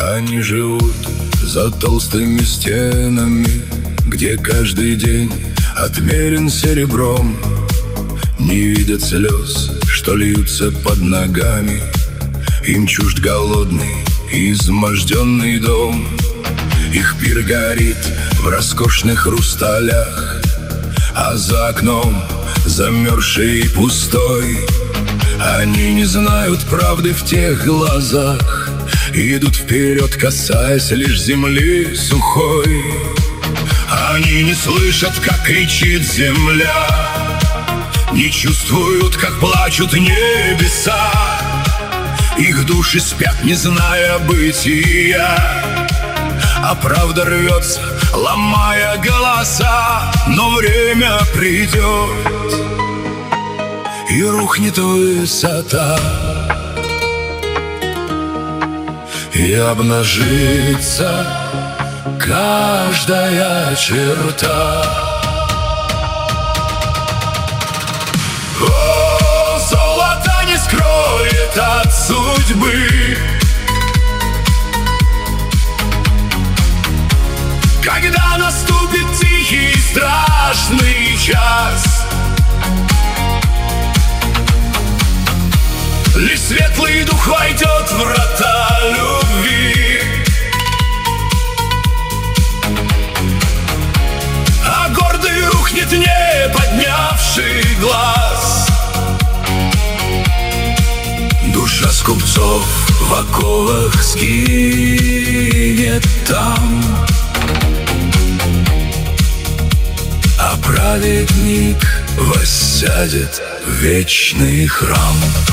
Они живут за толстыми стенами, где каждый день отмерен серебром. Не видят слез, что льются под ногами. Им чужд голодный, изможденный дом. Их пир горит в роскошных хрусталях, а за окном замерзший и пустой. Они не знают правды в тех глазах, идут вперед, касаясь лишь земли сухой. Они не слышат, как кричит земля, не чувствуют, как плачут небеса. Их души спят, не зная бытия, а правда рвется, ломая голоса. Но время придет, и рухнет высота, и обнажится каждая черта. О, золото не скроет от судьбы, когда наступит тихий страшный час. Лишь светлый дух войдет в врата любви, а гордый рухнет, не поднявший глаз. Душа скупцов в оковах сгинет там, а праведник воссядет в вечный храм.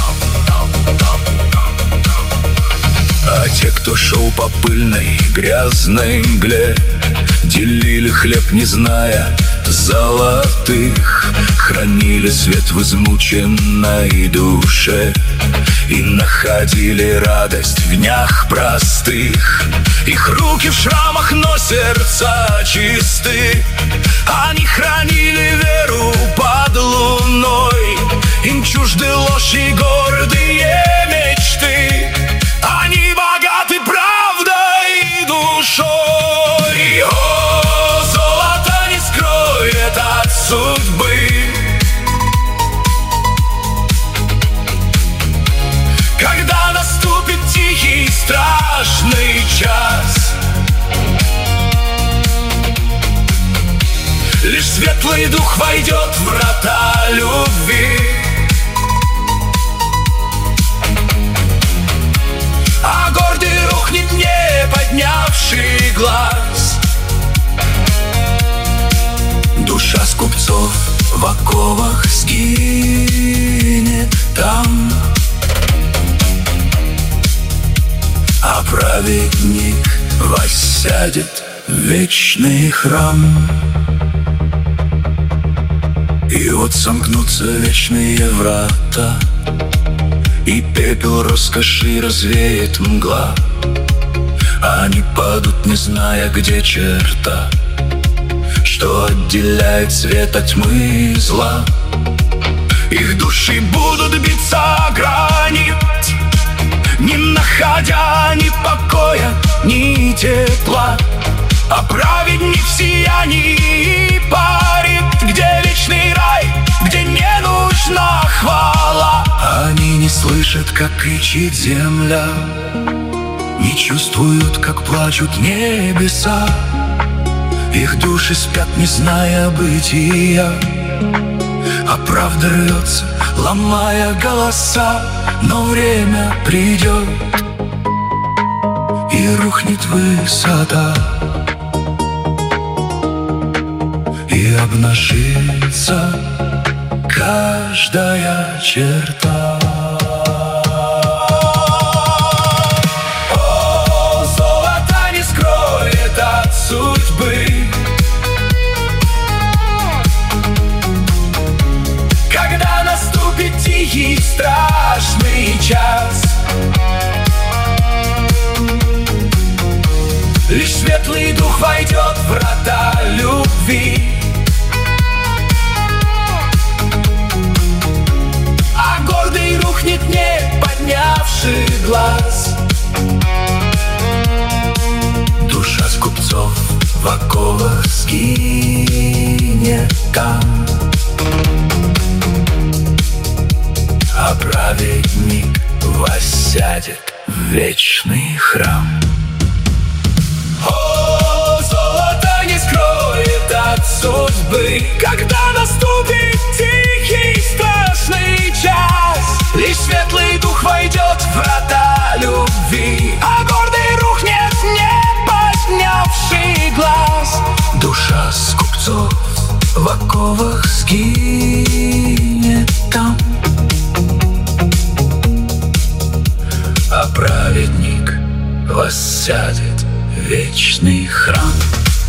А те, кто шел по пыльной грязной мгле, делили хлеб, не зная золотых, хранили свет в измученной душе и находили радость в днях простых. Их руки в шрамах, но сердца чисты. Они хранили веру под луной, им чужды ложь и гордые мечты. Они богаты правдой и душой. О, золото не скроет от судьбы, когда наступит тихий страшный час. Лишь светлый дух войдет в врата любви, а гордый рухнет, не поднявший глаз. Душа скупцов в оковах сгинет там, а праведник воссядет в вечный храм. И вот сомкнутся вечные врата, и пепел роскоши развеет мгла. Они падут, не зная, где черта, что отделяет свет от тьмы и зла. Их души будут биться о грани, не находя ни покоя, ни тепла. А праведник в сиянии парит, где вечный рай, где не нужна хвала. Они не слышат, как кричит земля, не чувствуют, как плачут небеса. Их души спят, не зная бытия, а правда рвется, ломая голоса. Но время придет, и рухнет высота, и обнажится каждая черта. О, золото не скроет от судьбы, когда наступит тихий страшный час. Лишь светлый дух войдет в врата любви, а гордый рухнет, не поднявший глаз. в оковах сгинет там, а праведник воссядет в вечный храм. О, золото не скроет от судьбы, когда наступит тихий страшный час. Лишь светлый дух войдет в врата любви, а гордый рухнет, не поднявший глаз. Душа скупцов в оковах сгинет там, а праведник воссядет в вечный храм.